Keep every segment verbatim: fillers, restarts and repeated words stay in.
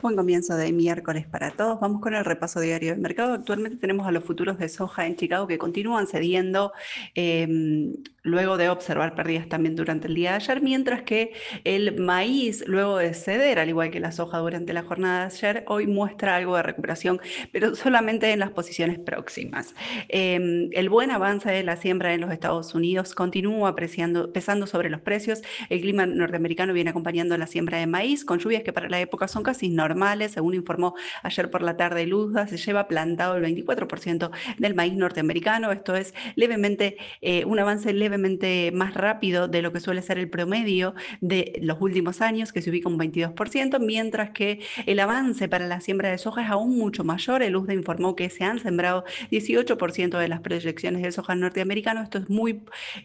Buen comienzo de miércoles para todos. Vamos con el repaso diario del mercado. Actualmente tenemos a los futuros de soja en Chicago que continúan cediendo eh, luego de observar pérdidas también durante el día de ayer, mientras que el maíz, luego de ceder, al igual que la soja durante la jornada de ayer, hoy muestra algo de recuperación, pero solamente en las posiciones próximas. Eh, el buen avance de la siembra en los Estados Unidos continúa apreciando, pesando sobre los precios. El clima norteamericano viene acompañando la siembra de maíz, con lluvias que para la época son casi normales. Según informó ayer por la tarde Luzda, se lleva plantado el veinticuatro por ciento del maíz norteamericano. Esto es levemente, eh, un avance levemente más rápido de lo que suele ser el promedio de los últimos años, que se ubica un veintidós por ciento, mientras que el avance para la siembra de soja es aún mucho mayor. El Luzda informó que se han sembrado dieciocho por ciento de las proyecciones de soja norteamericano. Esto es muy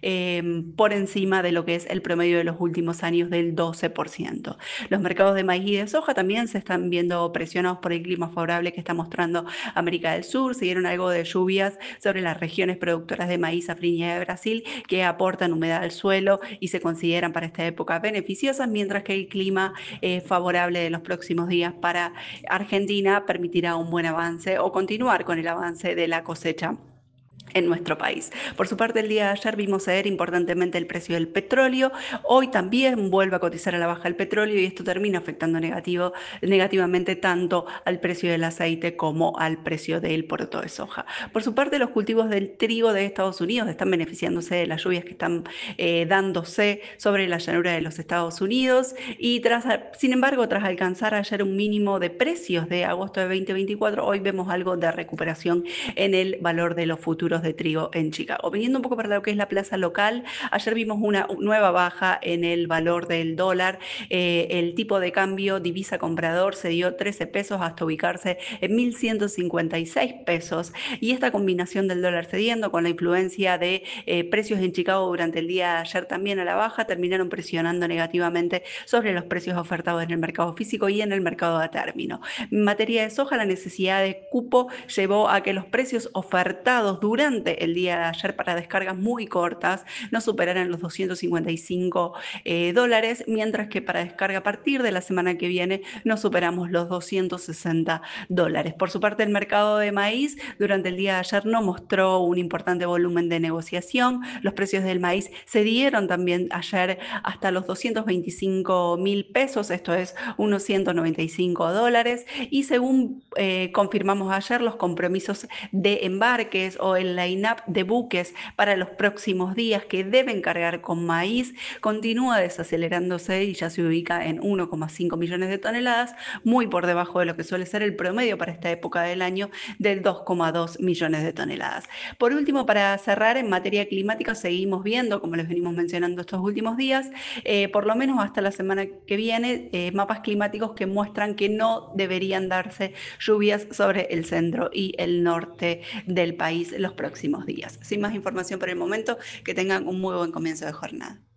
eh, por encima de lo que es el promedio de los últimos años del doce por ciento. Los mercados de maíz y de soja también se están viendo presionados por el clima favorable que está mostrando América del Sur. Se dieron algo de lluvias sobre las regiones productoras de maíz afriña de Brasil, que aportan humedad al suelo y se consideran para esta época beneficiosas, mientras que el clima eh, favorable de los próximos días para Argentina permitirá un buen avance o continuar con el avance de la cosecha en nuestro país. Por su parte, el día de ayer vimos ceder importantemente el precio del petróleo. Hoy también vuelve a cotizar a la baja el petróleo y esto termina afectando negativo, negativamente tanto al precio del aceite como al precio del poroto de soja. Por su parte, los cultivos del trigo de Estados Unidos están beneficiándose de las lluvias que están eh, dándose sobre la llanura de los Estados Unidos y tras, sin embargo, tras alcanzar ayer un mínimo de precios de agosto de veinte veinticuatro, hoy vemos algo de recuperación en el valor de los futuros de trigo en Chicago. Viniendo un poco para lo que es la plaza local, ayer vimos una nueva baja en el valor del dólar. Eh, el tipo de cambio divisa comprador se dio trece pesos hasta ubicarse en mil ciento cincuenta y seis pesos. Y esta combinación del dólar cediendo con la influencia de eh, precios en Chicago durante el día de ayer también a la baja, terminaron presionando negativamente sobre los precios ofertados en el mercado físico y en el mercado a término. En materia de soja, la necesidad de cupo llevó a que los precios ofertados durante el día de ayer para descargas muy cortas no superaran los doscientos cincuenta y cinco eh, dólares, mientras que para descarga a partir de la semana que viene no superamos los doscientos sesenta dólares. Por su parte, el mercado de maíz durante el día de ayer no mostró un importante volumen de negociación. Los precios del maíz se dieron también ayer hasta los doscientos veinticinco mil pesos, esto es unos ciento noventa y cinco dólares, y según eh, confirmamos ayer, los compromisos de embarques o el line-up de buques para los próximos días que deben cargar con maíz continúa desacelerándose y ya se ubica en uno coma cinco millones de toneladas, muy por debajo de lo que suele ser el promedio para esta época del año del dos coma dos millones de toneladas. Por último, para cerrar, en materia climática seguimos viendo, como les venimos mencionando estos últimos días, eh, por lo menos hasta la semana que viene, eh, mapas climáticos que muestran que no deberían darse lluvias sobre el centro y el norte del país los próximos días. Sin más información por el momento, que tengan un muy buen comienzo de jornada.